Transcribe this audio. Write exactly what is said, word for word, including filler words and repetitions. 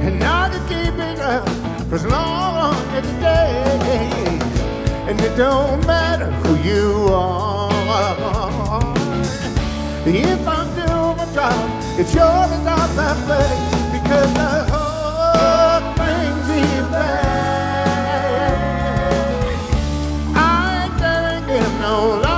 and I can keep it up for as long as the day. And it don't matter who you are. If I'm doing my job, it's yours and not my play, because the whole brings it back. I ain't gonna give no love.